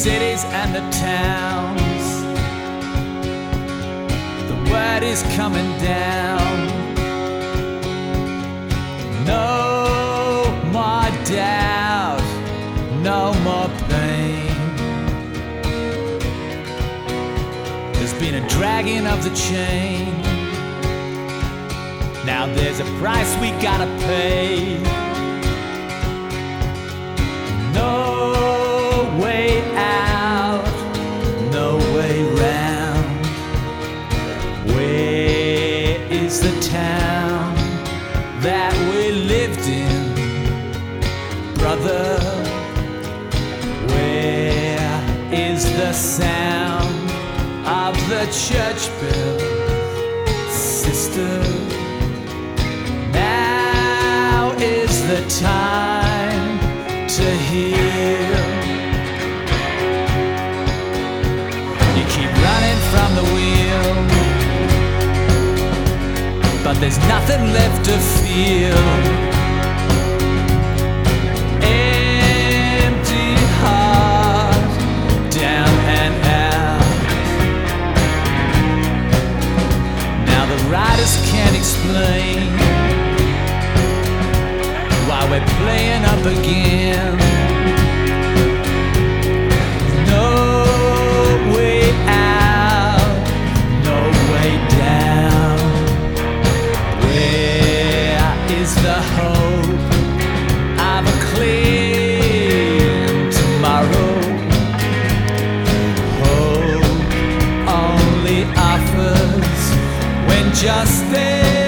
cities and the towns, the word is coming down. No more doubt, no more pain. There's been a dragging of the chain. Now there's a price we gotta pay. No way out, no way round. Where is the town that we lived in, brother? Where is the sound of the church bell, sister? Now is the time to heal. You keep running from the wheel, but there's nothing left to feel. Empty heart, down and out. Now the riders can't explain why we're playing up again. No way out, no way down. Where is the hope of a clean tomorrow? Hope only offers when justice